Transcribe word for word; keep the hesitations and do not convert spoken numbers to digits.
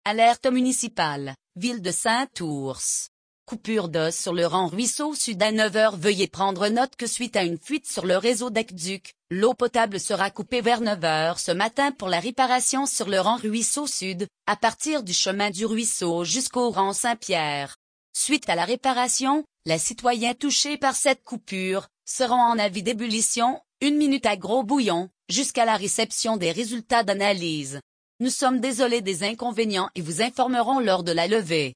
Alerte municipale, ville de Saint-Ours. Coupure d'eau sur le rang Ruisseau Sud à neuf heures. Veuillez prendre note que suite à une fuite sur le réseau d'aqueduc, l'eau potable sera coupée vers neuf heures ce matin pour la réparation sur le rang Ruisseau Sud, à partir du chemin du Ruisseau jusqu'au rang Saint-Pierre. Suite à la réparation, les citoyens touchés par cette coupure seront en avis d'ébullition, une minute à gros bouillon, jusqu'à la réception des résultats d'analyse. Nous sommes désolés des inconvénients et vous informerons lors de la levée.